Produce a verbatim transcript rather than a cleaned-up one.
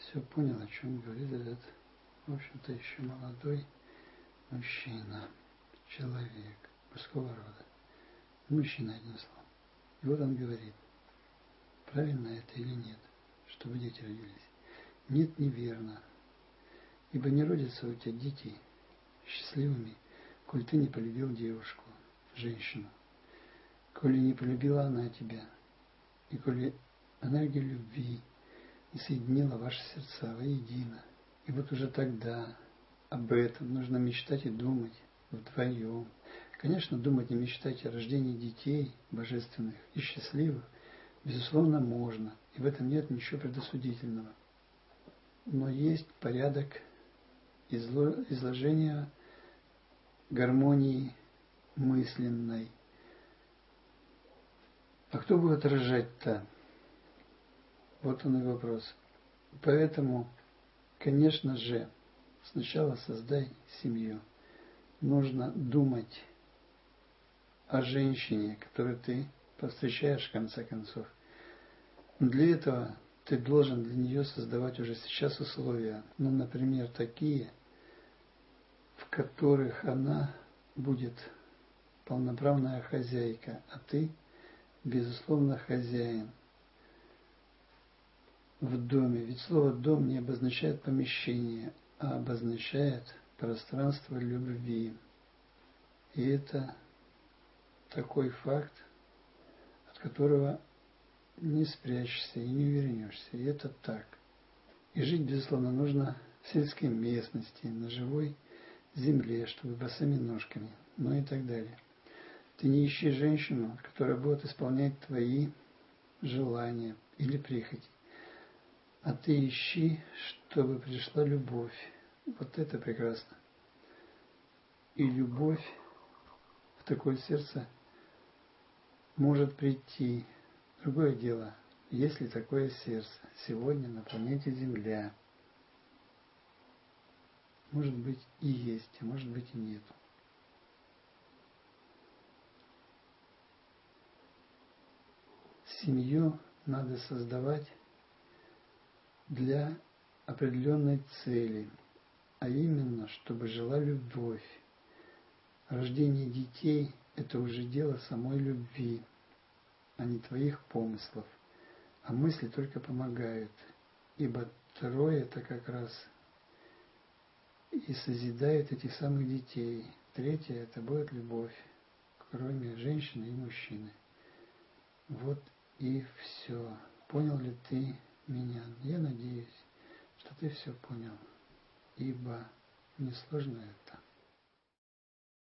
все понял, о чем говорит этот, в общем-то, еще молодой мужчина, человек мужского рода. Мужчина, одним словом. И вот он говорит, правильно это или нет, чтобы дети родились. Нет, неверно. Ибо не родятся у тебя дети счастливыми, коль ты не полюбил девушку, женщину, коли не полюбила она тебя, и коли энергия любви не соединила ваши сердца воедино. И вот уже тогда об этом нужно мечтать и думать вдвоем. Конечно, думать и мечтать о рождении детей божественных и счастливых, безусловно, можно, и в этом нет ничего предосудительного. Но есть порядок изложения гармонии мысленной. А кто будет рожать-то? Вот он и вопрос. Поэтому, конечно же, сначала создай семью. Нужно думать о женщине, которую ты повстречаешь в конце концов. Но для этого ты должен для нее создавать уже сейчас условия. Ну, например, такие, в которых она будет полноправная хозяйка, а ты, безусловно, хозяин в доме. Ведь слово «дом» не обозначает помещение, а обозначает пространство любви. И это такой факт, от которого не спрячешься и не увернешься. И это так. И жить, безусловно, нужно в сельской местности, на живой земле, чтобы босыми ножками, ну и так далее. Ты не ищи женщину, которая будет исполнять твои желания или прихоти, а ты ищи, чтобы пришла любовь. Вот это прекрасно. И любовь в такое сердце может прийти. Другое дело, есть ли такое сердце сегодня на планете Земля? Может быть и есть, а может быть и нет. Семью надо создавать для определенной цели, а именно, чтобы жила любовь. Рождение детей – это уже дело самой любви, а не твоих помыслов. А мысли только помогают, ибо трое – это как раз и созидает этих самых детей. Третье – это будет любовь, кроме женщины и мужчины. Вот и все. Понял ли ты меня? Я надеюсь, что ты все понял, ибо несложно это.